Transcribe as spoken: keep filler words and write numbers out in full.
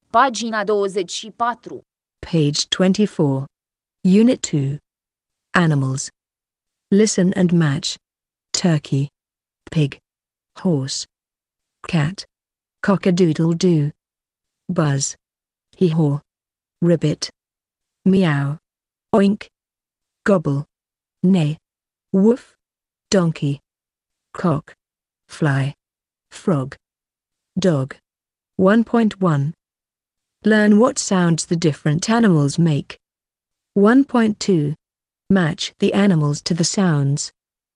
Pagina douăzeci și patru. Page twenty-four. Unit two. Animals. Listen and match. Turkey. Pig. Horse. Cat. Cock-a-doodle-doo. Buzz. Hee-haw. Ribbit. Meow. Oink. Gobble. Neigh. Woof. Donkey. Cock. Fly. Frog. Dog. one point one. Learn what sounds the different animals make. one point two. Match the animals to the sounds.